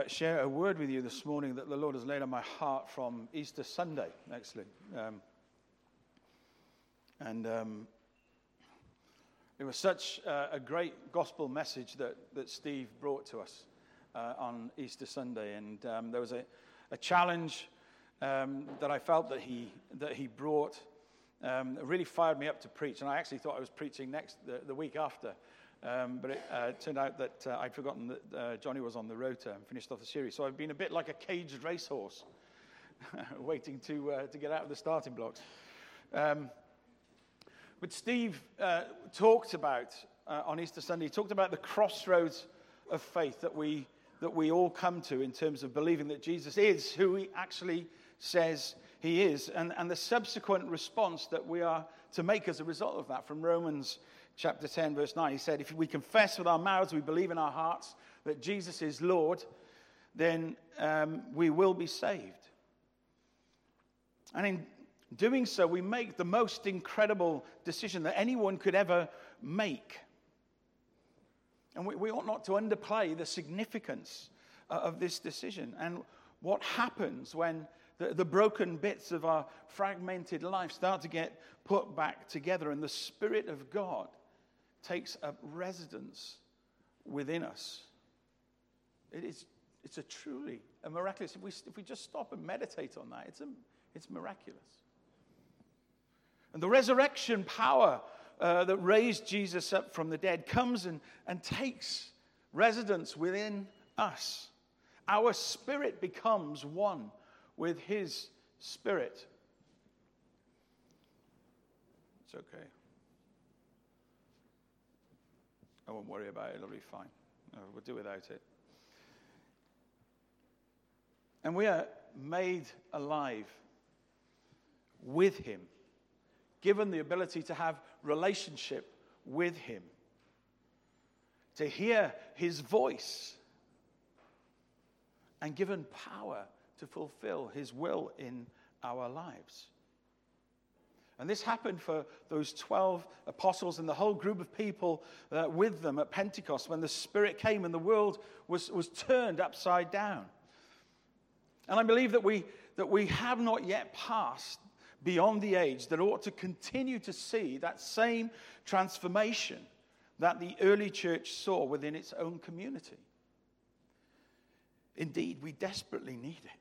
Share a word with you this morning that the Lord has laid on my heart from Easter Sunday, actually. It was such a great gospel message that Steve brought to us on Easter Sunday. And there was a challenge that I felt that he brought. It really fired me up to preach. And I actually thought I was preaching the week after. But it turned out that I'd forgotten that Johnny was on the rota and finished off the series. So I've been a bit like a caged racehorse, waiting to get out of the starting blocks. But Steve talked about, on Easter Sunday, he talked about the crossroads of faith that we all come to in terms of believing that Jesus is who he actually says he is, and the subsequent response that we are to make as a result of that. From Romans chapter 10, verse 9, he said, if we confess with our mouths, we believe in our hearts that Jesus is Lord, then we will be saved. And in doing so, we make the most incredible decision that anyone could ever make. And we ought not to underplay the significance of this decision. And what happens when the broken bits of our fragmented life start to get put back together and the Spirit of God takes up residence within us. It's a truly a miraculous. If we just stop and meditate on that, it's miraculous. And the resurrection power that raised Jesus up from the dead comes and takes residence within us. Our spirit becomes one with his spirit. It's okay. I won't worry about it. It'll be fine. We'll do without it. And we are made alive with him, given the ability to have relationship with him, to hear his voice, and given power to fulfill his will in our lives. And this happened for those 12 apostles and the whole group of people with them at Pentecost when the Spirit came and the world was turned upside down. And I believe that we have not yet passed beyond the age that ought to continue to see that same transformation that the early church saw within its own community. Indeed, we desperately need it.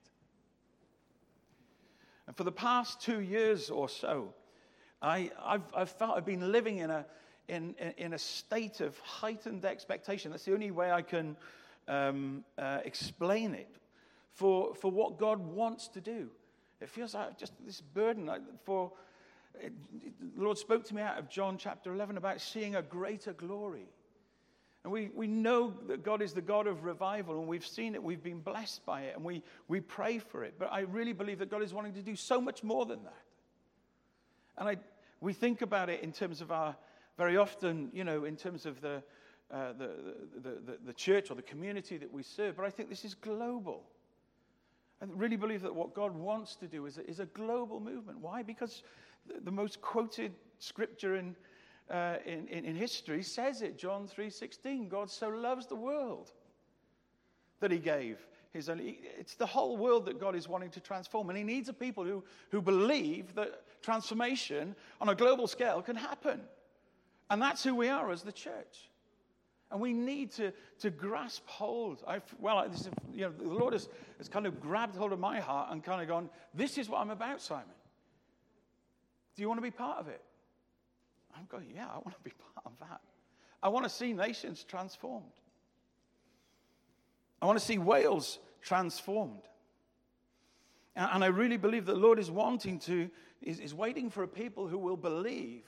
And for the past 2 years or so, I've felt I've been living in a state of heightened expectation. That's the only way I can explain it for what God wants to do. It feels like just this burden the Lord spoke to me out of John chapter 11 about seeing a greater glory. And we know that God is the God of revival, and we've seen it, we've been blessed by it, and we pray for it. But I really believe that God is wanting to do so much more than that. And we think about it in terms of our, very often, in terms of the church or the community that we serve. But I think this is global. I really believe that what God wants to do is a global movement. Why? Because the most quoted scripture in history says it. John 3:16. God so loves the world that he gave his only. It's the whole world that God is wanting to transform. And he needs a people who believe that transformation on a global scale can happen. And that's who we are as the church. And we need to grasp hold. The Lord has kind of grabbed hold of my heart and kind of gone, this is what I'm about, Simon. Do you want to be part of it? I'm going, yeah, I want to be part of that. I want to see nations transformed. I want to see Wales transformed. And I really believe that the Lord is is waiting for a people who will believe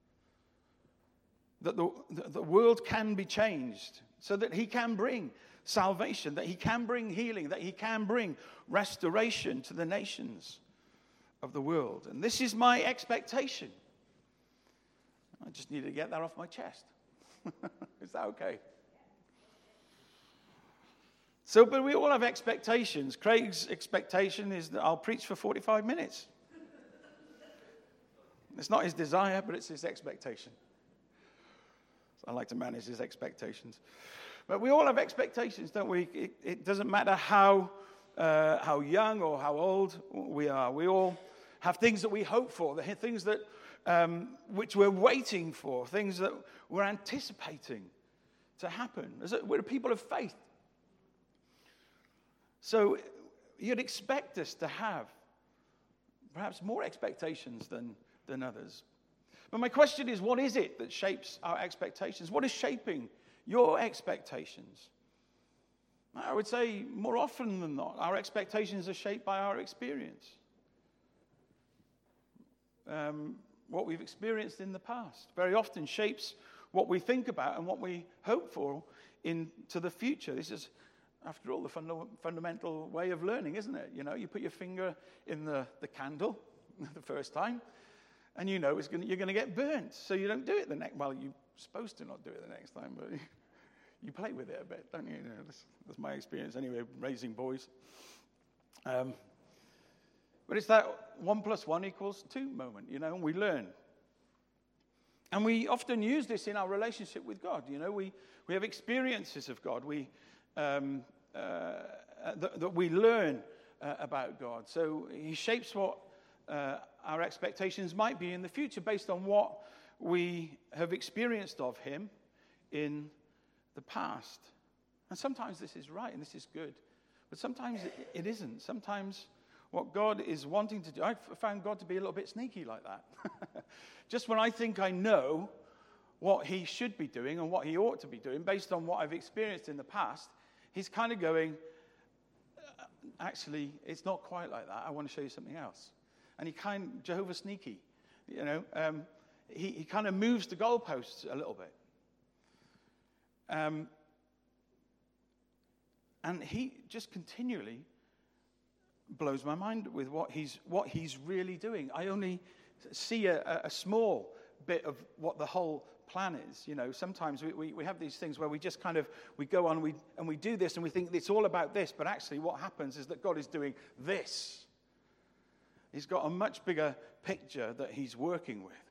that the world can be changed so that he can bring salvation, that he can bring healing, that he can bring restoration to the nations of the world. And this is my expectation. I just need to get that off my chest. Is that okay? But we all have expectations. Craig's expectation is that I'll preach for 45 minutes. It's not his desire, but it's his expectation. I like to manage his expectations. But we all have expectations, don't we? It doesn't matter how young or how old we are. We all have things that we hope for, the things that which we're waiting for, things that we're anticipating to happen. We're a people of faith. So you'd expect us to have perhaps more expectations than others. But my question is, what is it that shapes our expectations? What is shaping your expectations? I would say more often than not, our expectations are shaped by our experience. What we've experienced in the past very often shapes what we think about and what we hope for into the future. This is, after all, the fundamental way of learning, isn't it? You know, you put your finger in the candle the first time, and you know you're going to get burnt, so you don't do it the next. Well, you're supposed to not do it the next time, but you play with it a bit, don't you? You know, that's my experience anyway, raising boys. But it's that 1 + 1 = 2 moment, you know, and we learn. And we often use this in our relationship with God. You know, we have experiences of God that we learn about God. So he shapes what our expectations might be in the future based on what we have experienced of him in the past. And sometimes this is right and this is good. But sometimes it isn't. Sometimes what God is wanting to do, I've found God to be a little bit sneaky like that. Just when I think I know what he should be doing and what he ought to be doing, based on what I've experienced in the past, he's kind of going, actually, it's not quite like that. I want to show you something else. And Jehovah sneaky, you know, he kind of moves the goalposts a little bit. And he just continually blows my mind with what he's really doing. I only see a small bit of what the whole plan is. You know, sometimes we have these things where we just kind of, we go on and we do this and we think it's all about this, but actually what happens is that God is doing this. He's got a much bigger picture that he's working with.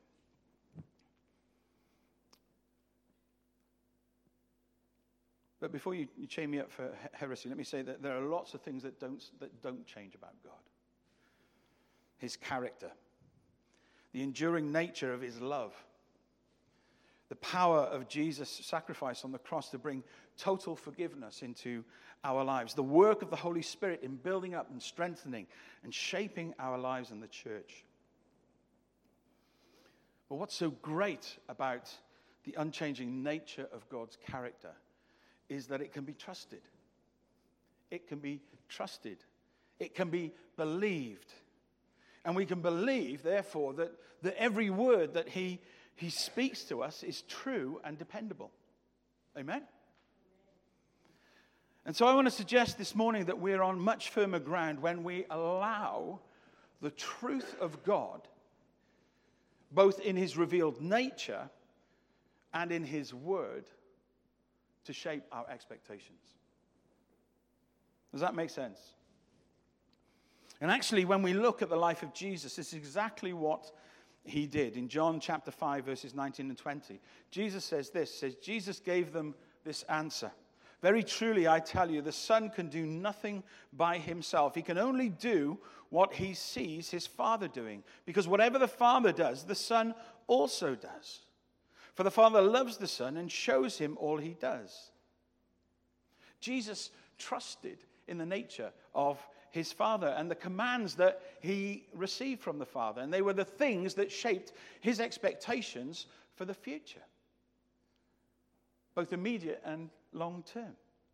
But before you chain me up for heresy, let me say that there are lots of things that don't change about God. His character, the enduring nature of his love, the power of Jesus' sacrifice on the cross to bring total forgiveness into our lives, the work of the Holy Spirit in building up and strengthening and shaping our lives in the church. But what's so great about the unchanging nature of God's character is that it can be trusted. It can be trusted. It can be believed. And we can believe, therefore, that every word that he speaks to us is true and dependable. Amen? And so I want to suggest this morning that we're on much firmer ground when we allow the truth of God, both in his revealed nature and in his word, to shape our expectations. Does that make sense? And actually, when we look at the life of Jesus, this is exactly what he did. In John chapter 5, verses 19 and 20, Jesus says this, Jesus gave them this answer. Very truly, I tell you, the Son can do nothing by himself. He can only do what he sees his Father doing. Because whatever the Father does, the Son also does. For the Father loves the Son and shows him all he does. Jesus trusted in the nature of his Father and the commands that he received from the Father. And they were the things that shaped his expectations for the future, both immediate and long term.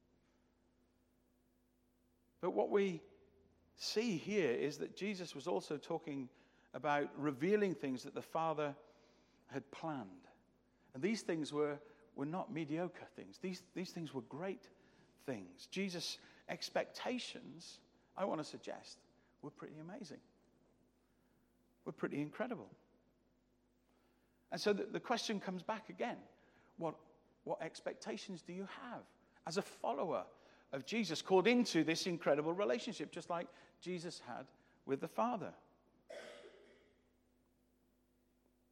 But what we see here is that Jesus was also talking about revealing things that the Father had planned. And these things were not mediocre things. These things were great things. Jesus' expectations, I want to suggest, were pretty amazing. Were pretty incredible. And so the question comes back again. What expectations do you have as a follower of Jesus, called into this incredible relationship, just like Jesus had with the Father?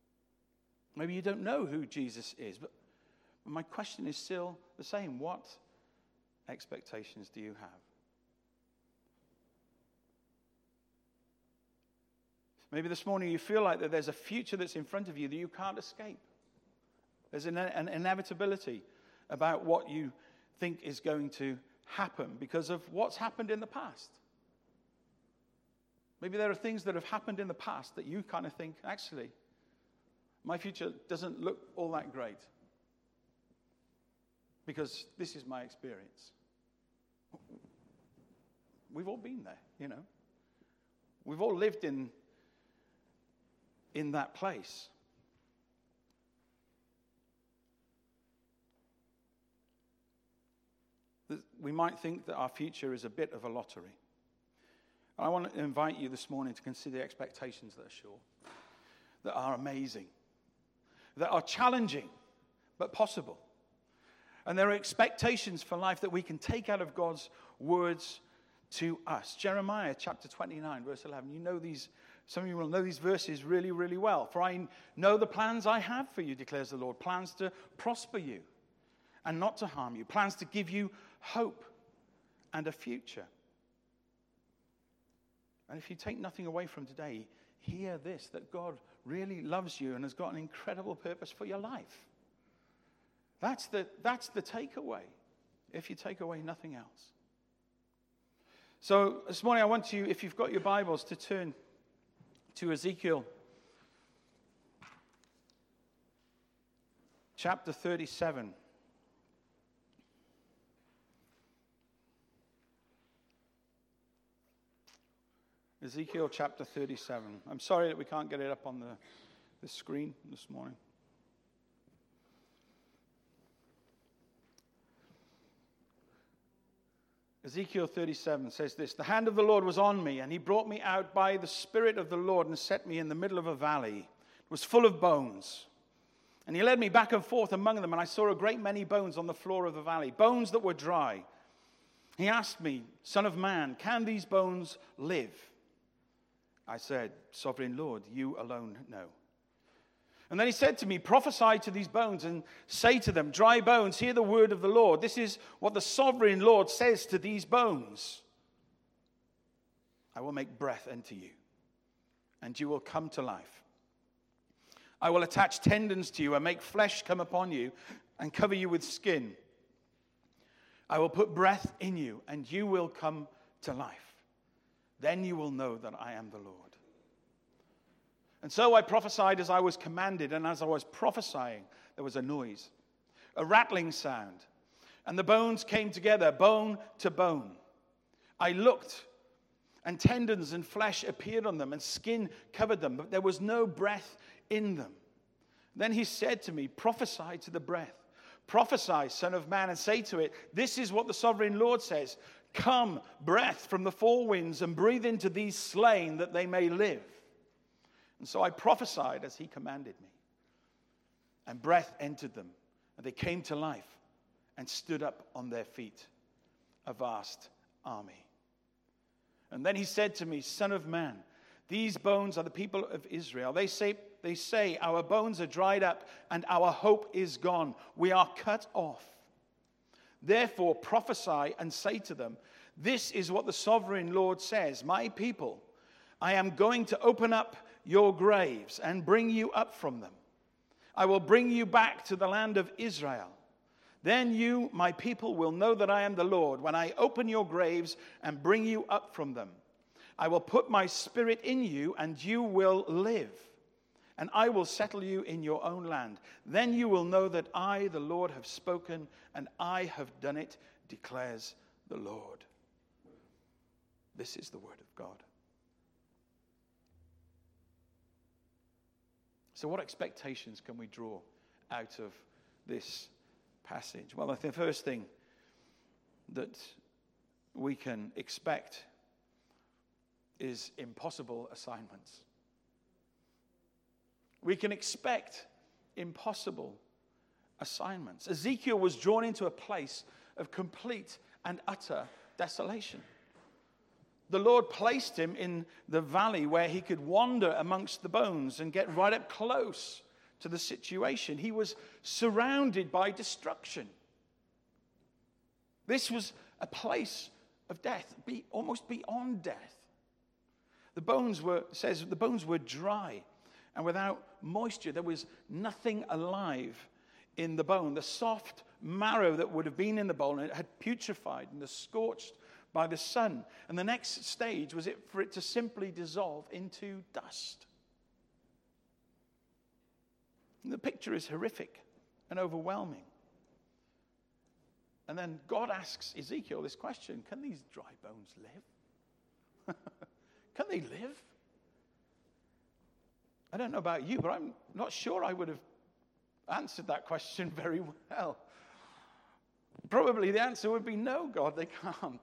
Maybe you don't know who Jesus is, but my question is still the same. What expectations do you have? Maybe this morning you feel like that there's a future that's in front of you that you can't escape. There's an inevitability about what you think is going to happen because of what's happened in the past. Maybe there are things that have happened in the past that you kind of think, actually, my future doesn't look all that great because this is my experience. We've all been there, you know. We've all lived in that place. We might think that our future is a bit of a lottery. I want to invite you this morning to consider expectations that are sure, that are amazing, that are challenging, but possible. And there are expectations for life that we can take out of God's words to us. Jeremiah chapter 29, verse 11. You know these, some of you will know these verses really, really well. For I know the plans I have for you, declares the Lord. Plans to prosper you and not to harm you. Plans to give you hope and a future. And if you take nothing away from today, hear this, that God really loves you and has got an incredible purpose for your life. That's the takeaway, if you take away nothing else. So this morning I want you, if you've got your Bibles, to turn to Ezekiel chapter 37. Ezekiel chapter 37. I'm sorry that we can't get it up on the screen this morning. Ezekiel 37 says this: The hand of the Lord was on me, and he brought me out by the Spirit of the Lord and set me in the middle of a valley. It was full of bones. And he led me back and forth among them, and I saw a great many bones on the floor of the valley, bones that were dry. He asked me, Son of man, can these bones live? I said, Sovereign Lord, you alone know. And then he said to me, Prophesy to these bones and say to them, Dry bones, hear the word of the Lord. This is what the sovereign Lord says to these bones. I will make breath into you, and you will come to life. I will attach tendons to you and make flesh come upon you and cover you with skin. I will put breath in you, and you will come to life. Then you will know that I am the Lord. And so I prophesied as I was commanded, and as I was prophesying, there was a noise, a rattling sound, and the bones came together, bone to bone. I looked, and tendons and flesh appeared on them, and skin covered them, but there was no breath in them. Then he said to me, Prophesy to the breath. Prophesy, Son of man, and say to it, This is what the sovereign Lord says. Come, breath from the four winds, and breathe into these slain that they may live. And so I prophesied as he commanded me. And breath entered them, and they came to life and stood up on their feet, a vast army. And then he said to me, Son of man, these bones are the people of Israel. They say, our bones are dried up, and our hope is gone. We are cut off. Therefore prophesy and say to them, This is what the sovereign Lord says, My people, I am going to open up your graves and bring you up from them. I will bring you back to the land of Israel. Then you, my people, will know that I am the Lord when I open your graves and bring you up from them. I will put my spirit in you, and you will live. And I will settle you in your own land. Then you will know that I, the Lord, have spoken, and I have done it, declares the Lord. This is the word of God. So what expectations can we draw out of this passage? Well, I think the first thing that we can expect is impossible assignments. We can expect impossible assignments. Ezekiel was drawn into a place of complete and utter desolation. The Lord placed him in the valley where he could wander amongst the bones and get right up close to the situation. He was surrounded by destruction. This was a place of death, almost beyond death. The bones were dry and without moisture. There was nothing alive in the bone. The soft marrow that would have been in the bone had putrefied and was scorched by the sun. And the next stage was for it to simply dissolve into dust. And the picture is horrific and overwhelming. And then God asks Ezekiel this question: can these dry bones live? Can they live? I don't know about you, but I'm not sure I would have answered that question very well. Probably the answer would be no, God, they can't.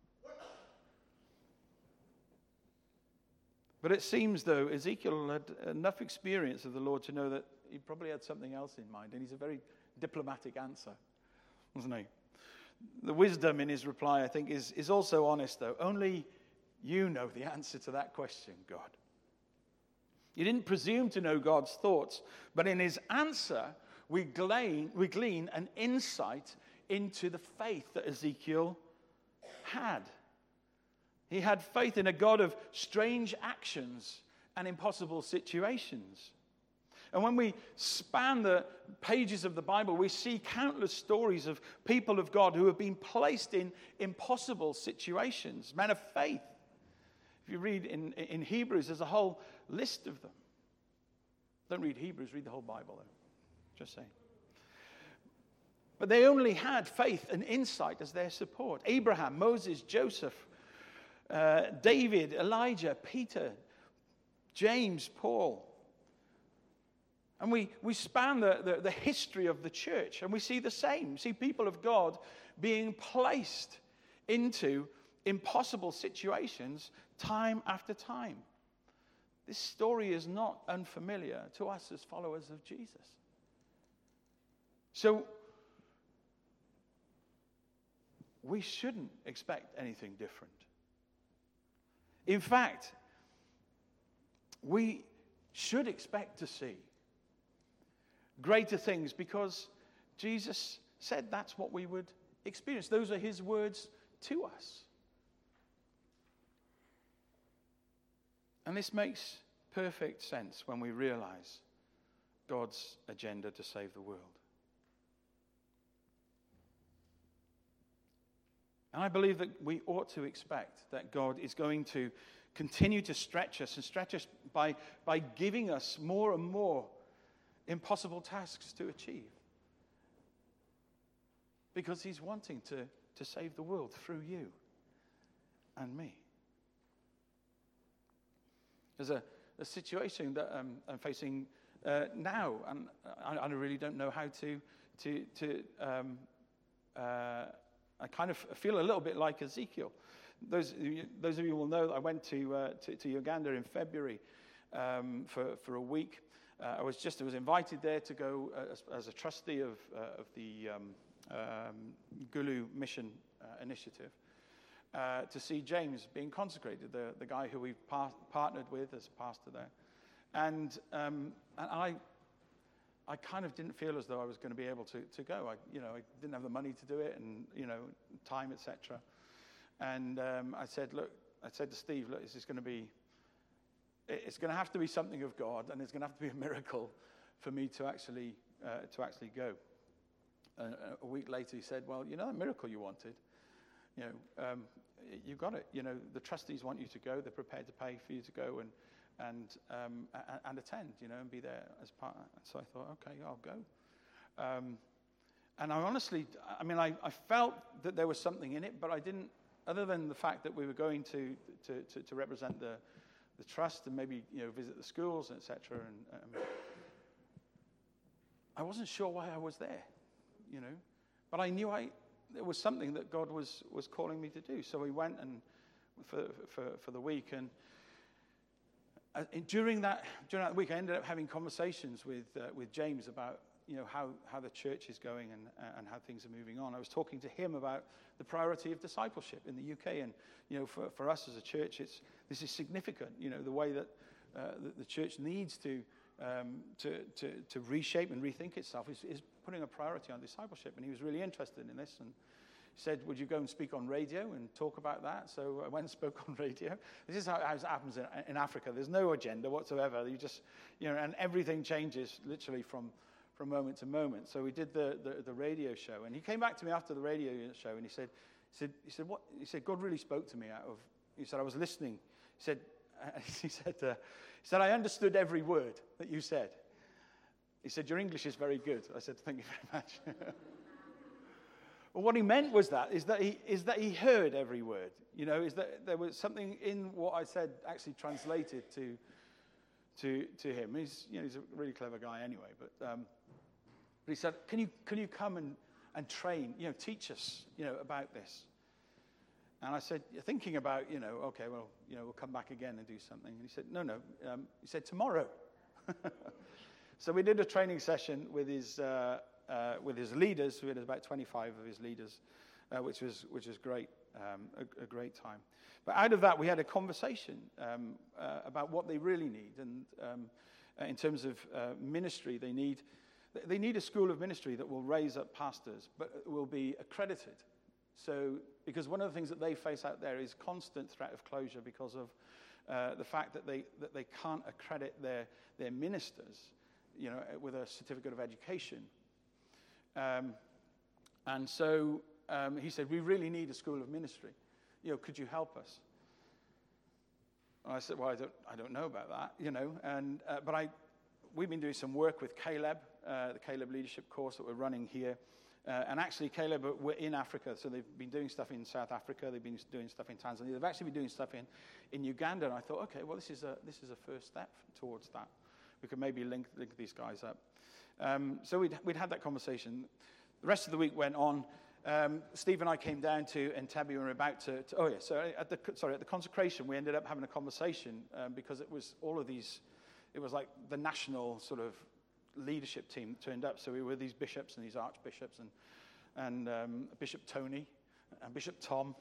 But it seems, though, Ezekiel had enough experience of the Lord to know that he probably had something else in mind, and he's a very diplomatic answer, wasn't he? The wisdom in his reply, I think, is also honest, though. Only you know the answer to that question, God. You didn't presume to know God's thoughts, but in his answer, we glean an insight into the faith that Ezekiel had. He had faith in a God of strange actions and impossible situations. And when we span the pages of the Bible, we see countless stories of people of God who have been placed in impossible situations, men of faith. If you read in Hebrews, there's a whole list of them. Don't read Hebrews, read the whole Bible, though. Just saying. But they only had faith and insight as their support. Abraham, Moses, Joseph, David, Elijah, Peter, James, Paul. And we span the history of the church, and we see the same. We see people of God being placed into impossible situations time after time. This story is not unfamiliar to us as followers of Jesus. So we shouldn't expect anything different. In fact, we should expect to see greater things, because Jesus said that's what we would experience. Those are his words to us. And this makes perfect sense when we realize God's agenda to save the world. And I believe that we ought to expect that God is going to continue to stretch us, and stretch us by giving us more and more impossible tasks to achieve. Because he's wanting to save the world through you and me. There's a situation that I'm facing now, and I really don't know how I kind of feel a little bit like Ezekiel. Those of you will know that I went to Uganda in February for a week. I was invited there to go as a trustee of the Gulu Mission Initiative to see James being consecrated, the guy who we've partnered with as pastor there. And I kind of didn't feel as though I was going to be able to go. I didn't have the money to do it, and time, etc. And I said to Steve, look, this is going to be. It's going to have to be something of God, and it's going to have to be a miracle for me to actually go. A week later, he said, "Well, the miracle you wanted, you got it. The trustees want you to go. They're prepared to pay for you to go and attend, and be there as part." So I thought, okay, I'll go. And I honestly, I felt that there was something in it, but I didn't. Other than the fact that we were going to represent the trust and maybe visit the schools, etc. And I wasn't sure why I was there, but I knew there was something that God was calling me to do. So we went and for the week, and during that week, I ended up having conversations with James about how the church is going and how things are moving on. I was talking to him about the priority of discipleship in the UK, and for us as a church, this is significant. The way that the church needs to reshape and rethink itself is putting a priority on discipleship, and he was really interested in this. And He said, would you go and speak on radio and talk about that? So I went and spoke on radio. This is how it happens in Africa. There's no agenda whatsoever. You just, and everything changes literally from moment to moment. So we did the radio show, and he came back to me after the radio show, and he said, what? He said, God really spoke to me he said, I was listening. He said, I understood every word that you said. He said, your English is very good. I said, thank you very much. Well, what he meant was that he heard every word. Is that there was something in what I said actually translated to him. He's a really clever guy anyway. But he said, can you come and train, teach us, about this? And I said, thinking about, okay, well, we'll come back again and do something. And he said, no. He said, tomorrow. So we did a training session with his leaders. We had about 25 of his leaders, which was great, a great time. But out of that, we had a conversation about what they really need, and in terms of ministry, they need a school of ministry that will raise up pastors, but will be accredited. So, because one of the things that they face out there is constant threat of closure because of the fact that they can't accredit their ministers, with a certificate of education. And so he said, we really need a school of ministry. Could you help us? And I said, well, I don't know about that, but we've been doing some work with Caleb, the Caleb Leadership course that we're running here. And actually, Caleb were in Africa, so they've been doing stuff in South Africa. They've been doing stuff in Tanzania. They've actually been doing stuff in Uganda. And I thought, okay, well, this is a first step towards that. We could maybe link these guys up. So we'd had that conversation. The rest of the week went on. Steve and I came down to Entebbe. We were about to at the consecration, we ended up having a conversation because it was all of these. It was like the national sort of leadership team turned up. So we were these bishops and these archbishops and Bishop Tony and Bishop Tom,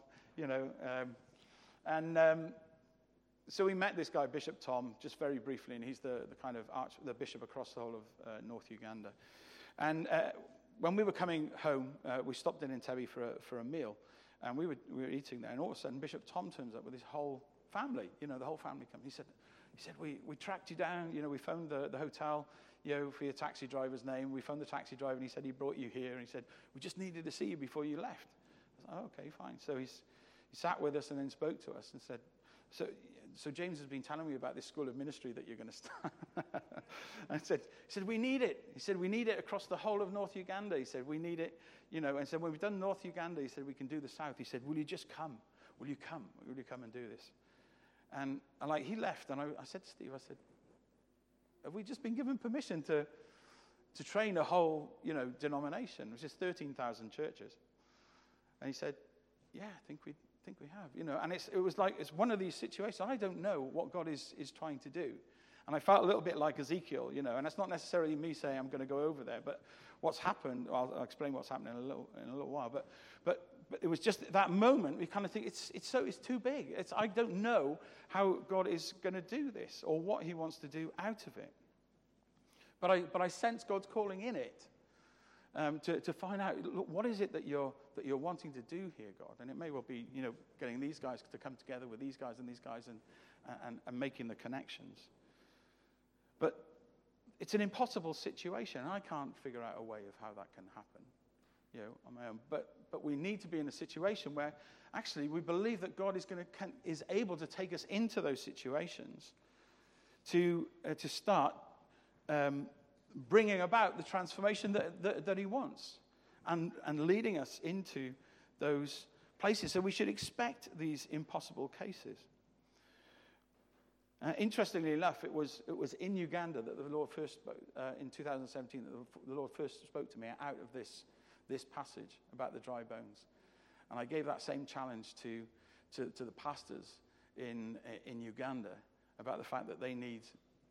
so we met this guy, Bishop Tom, just very briefly, and he's the kind of the bishop across the whole of North Uganda. And when we were coming home, we stopped in Entebbe for a meal, and we were eating there, and all of a sudden Bishop Tom turns up with his whole family. The whole family comes. He said, we tracked you down. We phoned the hotel, for your taxi driver's name. We phoned the taxi driver, and he said he brought you here. And he said, we just needed to see you before you left. I was like, okay, fine. So he sat with us and then spoke to us and said, so James has been telling me about this school of ministry that you're going to start. And he said, we need it. He said, we need it across the whole of North Uganda. He said, we need it, And so when we've done North Uganda, he said, we can do the south. He said, will you just come? Will you come? Will you come and do this? And he left, and I said to Steve, have we just been given permission to train a whole, denomination, which is 13,000 churches? And he said, yeah, I think we have, and it's one of these situations. I don't know what God is trying to do. And I felt a little bit like Ezekiel, and it's not necessarily me saying I'm going to go over there, but what's happened, I'll explain what's happening in a little while, but it was just that moment we kind of think it's too big. I don't know how God is going to do this or what he wants to do out of it. But I sense God's calling in it. To find out, look, what is it that you're wanting to do here, God? And it may well be, getting these guys to come together with these guys and making the connections. But it's an impossible situation. I can't figure out a way of how that can happen, on my own. But we need to be in a situation where actually we believe that God is able to take us into those situations to start bringing about the transformation that he wants and leading us into those places. So we should expect these impossible cases. Interestingly enough, it was in Uganda that the Lord first spoke, in 2017, that the Lord first spoke to me out of this passage about the dry bones. And I gave that same challenge to the pastors in Uganda about the fact that they need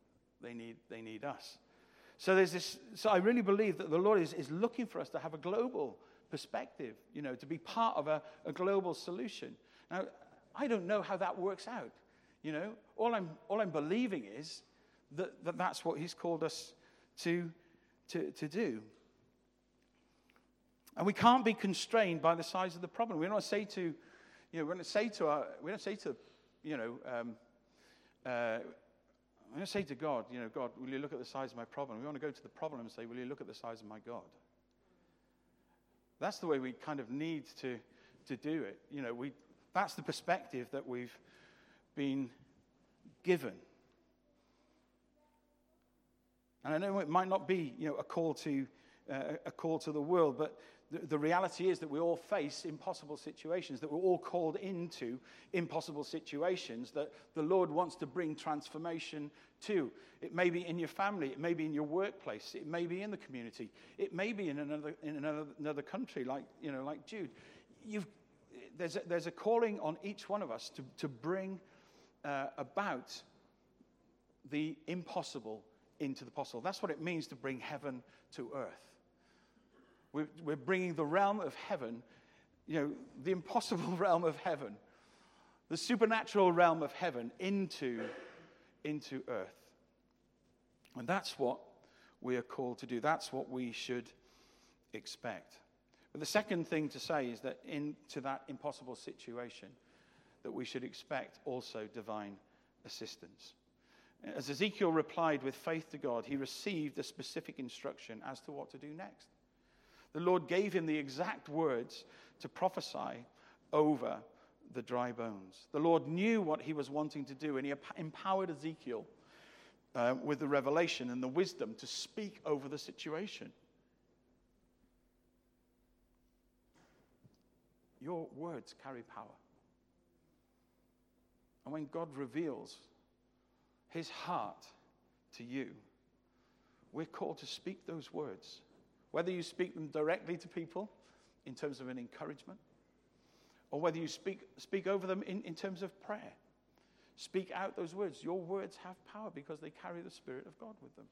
us. So there's this. So I really believe that the Lord is looking for us to have a global perspective, to be part of a global solution. Now, I don't know how that works out. All I'm believing is that that's what he's called us to do. And we can't be constrained by the size of the problem. We don't say to, we don't say to God, God, will you look at the size of my problem? We want to go to the problem and say, will you look at the size of my God? That's the way we kind of need to do it. That's the perspective that we've been given. And I know it might not be, a call to the world, but the reality is that we all face impossible situations, that we're all called into impossible situations that the Lord wants to bring transformation to. It may be in your family, it may be in your workplace, it may be in the community, it may be in another country, like Jude. There's a calling on each one of us to bring about the impossible into the possible. That's what it means to bring heaven to earth. We're bringing the realm of heaven, the impossible realm of heaven, the supernatural realm of heaven into earth. And that's what we are called to do. That's what we should expect. But the second thing to say is that into that impossible situation, that we should expect also divine assistance. As Ezekiel replied with faith to God, he received a specific instruction as to what to do next. The Lord gave him the exact words to prophesy over the dry bones. The Lord knew what he was wanting to do, and he empowered Ezekiel with the revelation and the wisdom to speak over the situation. Your words carry power. And when God reveals his heart to you, we're called to speak those words. Whether you speak them directly to people in terms of an encouragement, or whether you speak over them in terms of prayer. Speak out those words. Your words have power because they carry the Spirit of God with them.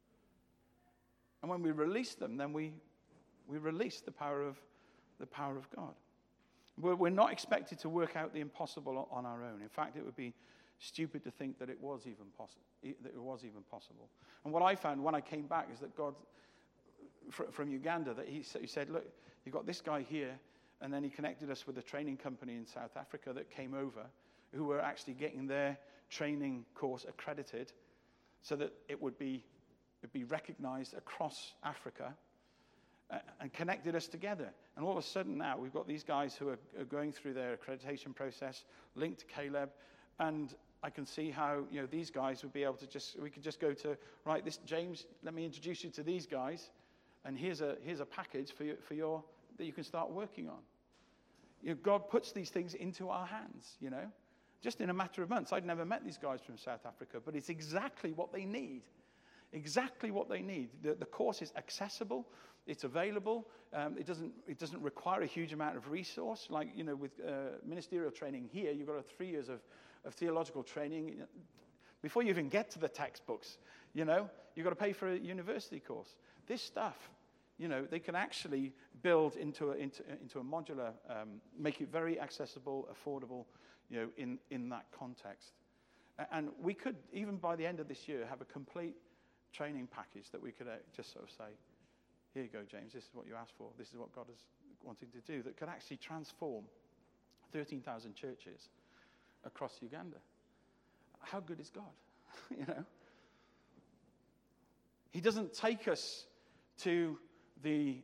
And when we release them, then we release the power of God. We're not expected to work out the impossible on our own. In fact, it would be stupid to think that it was even possible. And what I found when I came back is that God, from Uganda, that he said, look, you've got this guy here, and then he connected us with a training company in South Africa that came over, who were actually getting their training course accredited so that it would be recognized across Africa, and connected us together. And all of a sudden now we've got these guys who are going through their accreditation process, linked to Caleb, and I can see how these guys would be able to we could just go to, right, this James, let me introduce you to these guys, and here's a package for your that you can start working on. God puts these things into our hands, just in a matter of months. I'd never met these guys from South Africa, but it's exactly what they need. Exactly what they need. The course is accessible. It's available. It doesn't require a huge amount of resource. Like, with ministerial training here, you've got 3 years of theological training. Before you even get to the textbooks, you've got to pay for a university course. This stuff, they can actually build into a modular, make it very accessible, affordable, in that context. And we could, even by the end of this year, have a complete training package that we could just sort of say, here you go, James, this is what you asked for, this is what God is wanting to do, that could actually transform 13,000 churches across Uganda. How good is God? He doesn't take us to the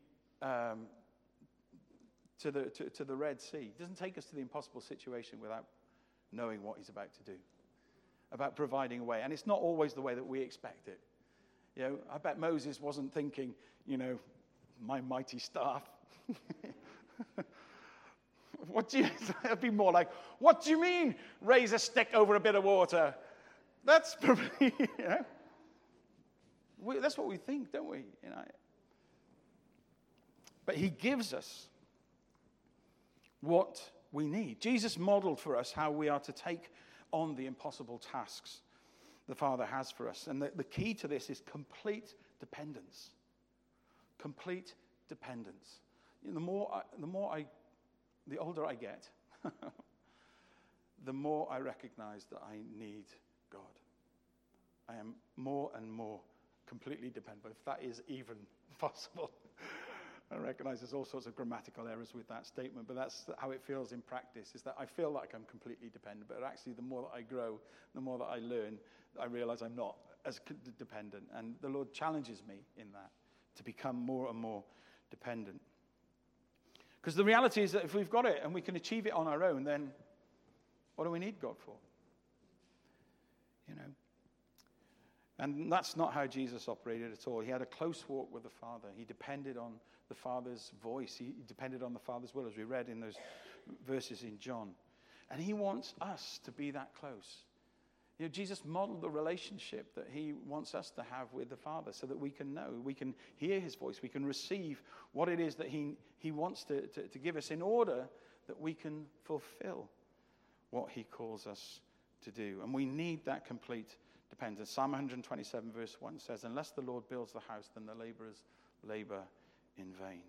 Red Sea. He doesn't take us to the impossible situation without knowing what he's about to do, about providing a way. And it's not always the way that we expect it. I bet Moses wasn't thinking, my mighty staff. It'd be more like, what do you mean, raise a stick over a bit of water? That's probably, that's what we think, don't we? But he gives us what we need. Jesus modeled for us how we are to take on the impossible tasks the Father has for us. And the key to this is complete dependence. Complete dependence. The older I get, the more I recognize that I need God. I am more and more completely dependent, if that is even possible. I recognize there's all sorts of grammatical errors with that statement, but that's how it feels in practice, is that I feel like I'm completely dependent, but actually the more that I grow, the more that I learn, I realize I'm not as dependent. And the Lord challenges me in that, to become more and more dependent. Because the reality is that if we've got it and we can achieve it on our own, then what do we need God for? You know? And that's not how Jesus operated at all. He had a close walk with the Father. He depended on the Father's voice. He depended on the Father's will, as we read in those verses in John. And he wants us to be that close. You know, Jesus modeled the relationship that he wants us to have with the Father so that we can know, we can hear his voice, we can receive what it is that he wants to give us in order that we can fulfill what he calls us to do. And we need that complete dependence. Psalm 127 verse 1 says, unless the Lord builds the house, then the laborers labor in vain.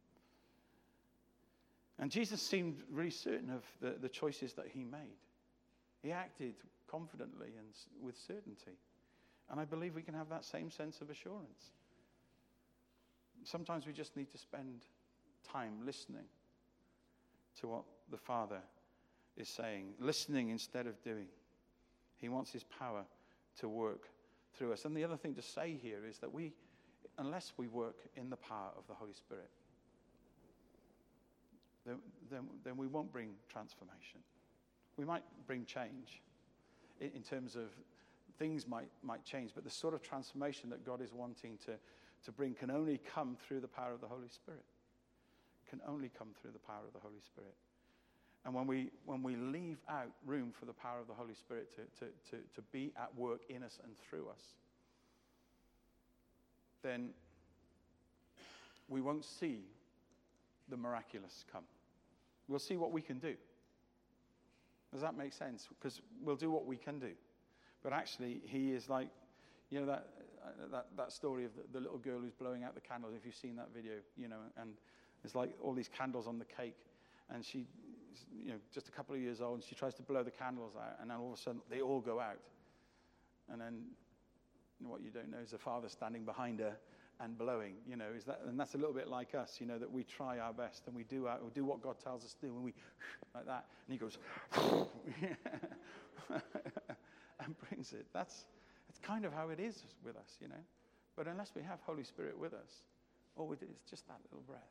And Jesus seemed really certain of the choices that he made. He acted confidently and with certainty. And I believe we can have that same sense of assurance. Sometimes we just need to spend time listening to what the Father is saying, listening instead of doing. He wants his power to work through us. And the other thing to say here is that unless we work in the power of the Holy Spirit, then we won't bring transformation. We might bring change in terms of things might change, but the sort of transformation that God is wanting to bring can only come through the power of the Holy Spirit. Can only come through the power of the Holy Spirit. And when we leave out room for the power of the Holy Spirit to be at work in us and through us, then we won't see the miraculous come. We'll see what we can do. Does that make sense? Because we'll do what we can do. But actually, he is like, you know, that story of the little girl who's blowing out the candles, if you've seen that video, you know, and there's like all these candles on the cake, and she, you know, just a couple of years old, and she tries to blow the candles out, and then all of a sudden they all go out. And then what you don't know is the Father standing behind her and blowing, you know, and that's a little bit like us, you know, that we try our best and we do what God tells us to do, and we like that, and he goes and brings it. It's kind of how it is with us, you know. But unless we have Holy Spirit with us, all we do is just that little breath.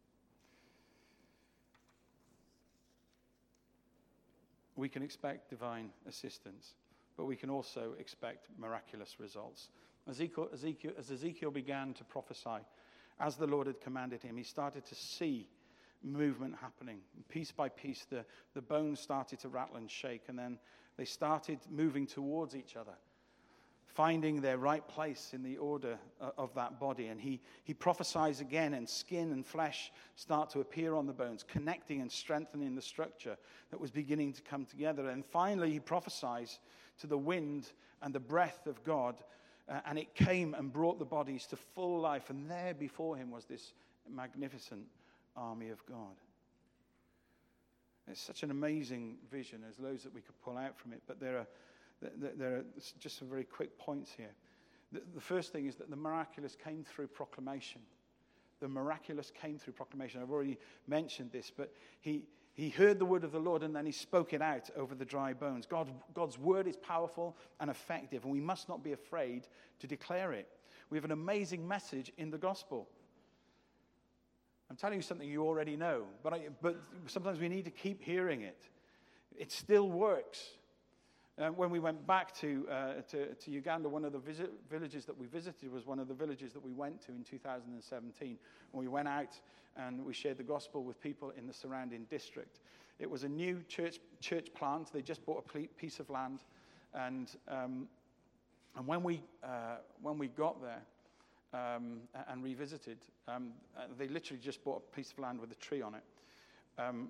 We can expect divine assistance, but we can also expect miraculous results. As Ezekiel began to prophesy, as the Lord had commanded him, he started to see movement happening. Piece by piece, the bones started to rattle and shake, and then they started moving towards each other, finding their right place in the order of that body. And he prophesies again, and skin and flesh start to appear on the bones, connecting and strengthening the structure that was beginning to come together. And finally, he prophesies to the wind and the breath of God, and it came and brought the bodies to full life. And there before him was this magnificent army of God. It's such an amazing vision. There's loads that we could pull out from it, but there are just some very quick points here. The first thing is that the miraculous came through proclamation. The miraculous came through proclamation. I've already mentioned this, but he heard the word of the Lord, and then he spoke it out over the dry bones. God's word is powerful and effective, and we must not be afraid to declare it. We have an amazing message in the gospel. I'm telling you something you already know, but sometimes we need to keep hearing it. It still works. When we went back to Uganda, one of the villages that we visited was one of the villages that we went to in 2017. When we went out and we shared the gospel with people in the surrounding district. It was a new church plant. They just bought a piece of land, and when we got there and revisited, they literally just bought a piece of land with a tree on it.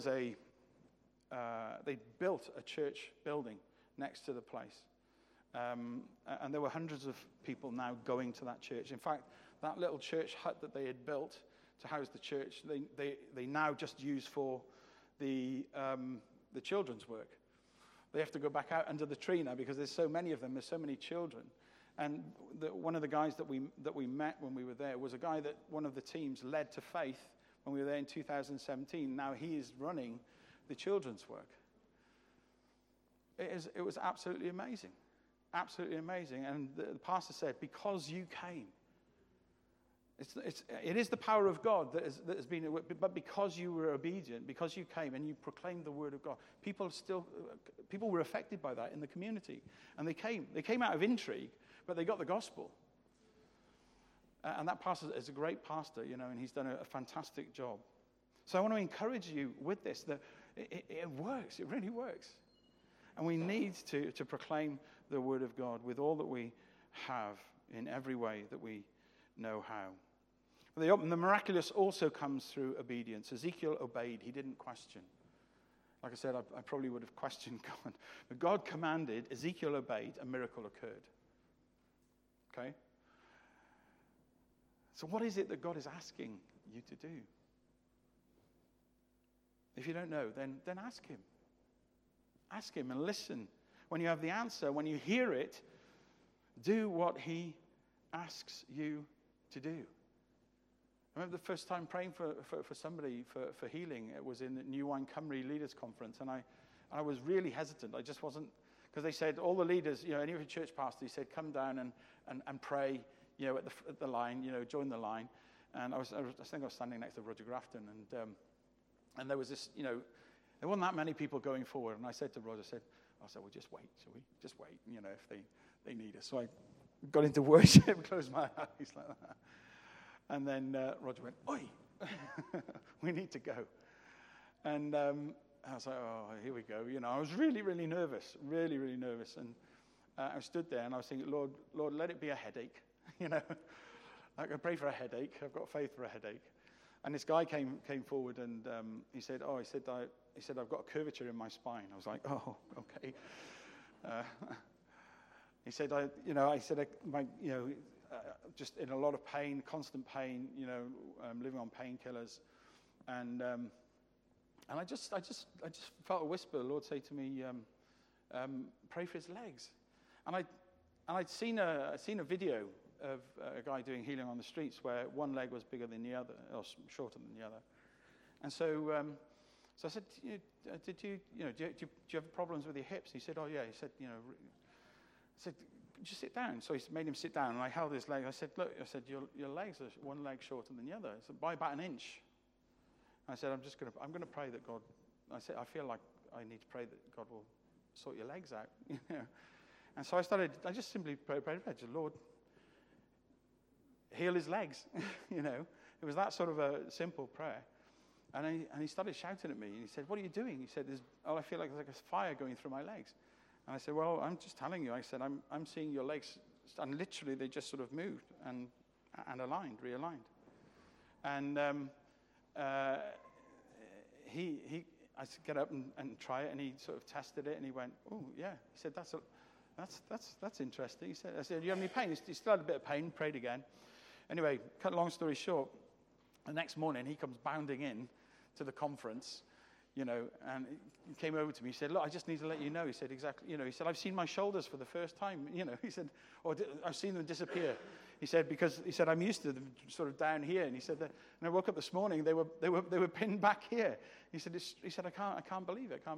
They built a church building next to the place. And there were hundreds of people now going to that church. In fact, that little church hut that they had built to house the church, they now just use for the children's work. They have to go back out under the tree now because there's so many of them, there's so many children. And one of the guys that we met when we were there was a guy that one of the teams led to faith when we were there in 2017. Now he is running the children's work. It was absolutely amazing. Absolutely amazing. And the pastor said, because you came, it is the power of God that has been, but because you were obedient, because you came and you proclaimed the word of God, people were affected by that in the community. And they came out of intrigue, but they got the gospel. And that pastor is a great pastor, and he's done a fantastic job. So I want to encourage you with this, that it works, it really works. And we need to proclaim the word of God with all that we have in every way that we know how. The miraculous also comes through obedience. Ezekiel obeyed. He didn't question. Like I said, I probably would have questioned God. But God commanded, Ezekiel obeyed, a miracle occurred. Okay? So what is it that God is asking you to do? If you don't know, then ask him. Ask him and listen. When you have the answer, when you hear it, do what he asks you to do. I remember the first time praying for somebody for healing. It was in the New Wine Cymru Leaders Conference, and I was really hesitant. I just wasn't, because they said, all the leaders, any of your church pastors, he said, come down and pray, at the line, join the line. And I think I was standing next to Roger Grafton, and there was this, there wasn't that many people going forward. And I said to Roger, well, just wait, shall we? Just wait, if they need us. So I got into worship, closed my eyes like that. And then Roger went, oi, we need to go. And I was like, oh, here we go. I was really, really nervous, really, really nervous. And I stood there and I was thinking, Lord, let it be a headache. I can pray for a headache. I've got faith for a headache. And this guy came forward and he said, I've got a curvature in my spine. I was like, oh, okay. He said, just in a lot of pain, constant pain, living on painkillers, and I just felt a whisper. The Lord say to me, "Pray for his legs," and I'd seen a video of a guy doing healing on the streets where one leg was bigger than the other, or shorter than the other, and so I said, "Do you have problems with your hips?" He said, "Oh yeah." He said, I said, just sit down. So he made him sit down, and I held his leg. I said, look, your legs are one leg shorter than the other. I said, by about an inch. I said, I'm going to pray that God, I said, I feel like I need to pray that God will sort your legs out. And so I just simply prayed, Lord, heal his legs. It was that sort of a simple prayer. And he started shouting at me, and he said, what are you doing? He said, I feel like there's like a fire going through my legs. And I said, well, I'm just telling you. I said, I'm seeing your legs, and literally they just sort of moved and realigned. And I said, get up and try it, and he sort of tested it, and he went, oh yeah. He said, that's interesting. I said, do you have any pain? He still had a bit of pain. Prayed again. Anyway, cut a long story short, the next morning he comes bounding in to the conference. And he came over to me. He said, look, I just need to let you know. He said, exactly. He said, I've seen my shoulders for the first time. He said, I've seen them disappear. He said, because he said, I'm used to them sort of down here. And he said, and I woke up this morning, they were pinned back here. He said, I can't believe it.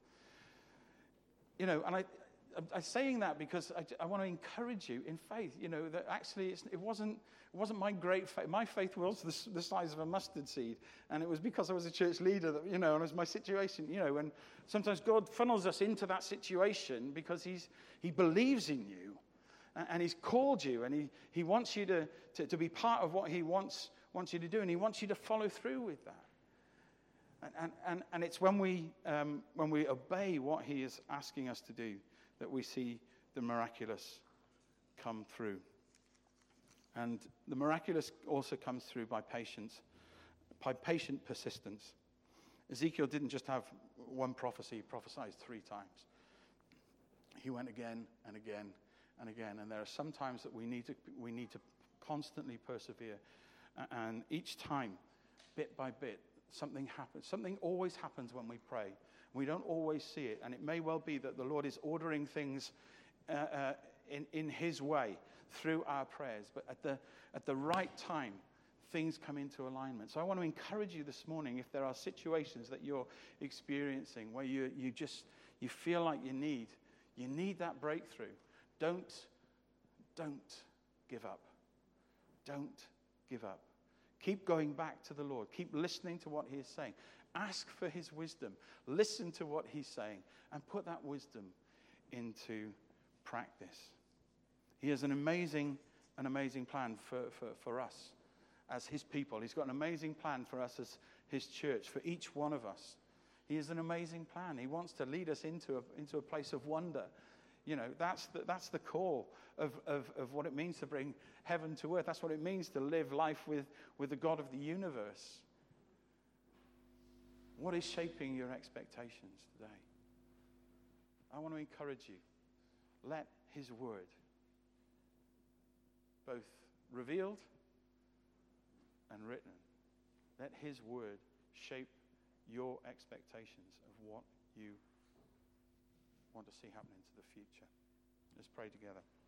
And I'm saying that because I want to encourage you in faith, that actually it wasn't my great faith. My faith was the size of a mustard seed. And it was because I was a church leader that, and it was my situation, and sometimes God funnels us into that situation because he believes in you and he's called you and he wants you to be part of what he wants you to do, and he wants you to follow through with that. And it's when we obey what he is asking us to do that we see the miraculous come through. And the miraculous also comes through by patience, by patient persistence. Ezekiel didn't just have one prophecy, he prophesied 3 times. He went again and again and again. And there are some times that we need to constantly persevere. And each time, bit by bit, something happens. Something always happens when we pray. We don't always see it. And it may well be that the Lord is ordering things in his way through our prayers. But at the right time, things come into alignment. So I want to encourage you this morning, if there are situations that you're experiencing where you feel like you need that breakthrough, don't give up. Don't give up. Keep going back to the Lord. Keep listening to what he is saying. Ask for his wisdom. Listen to what he's saying and put that wisdom into practice. He has an amazing plan for us as his people. He's got an amazing plan for us as his church, for each one of us. He has an amazing plan. He wants to lead us into a place of wonder. You know, that's the call of what it means to bring heaven to earth. That's what it means to live life with the God of the universe. What is shaping your expectations today? I want to encourage you. Let his word, both revealed and written, let his word shape your expectations of what you want to see happen into the future. Let's pray together.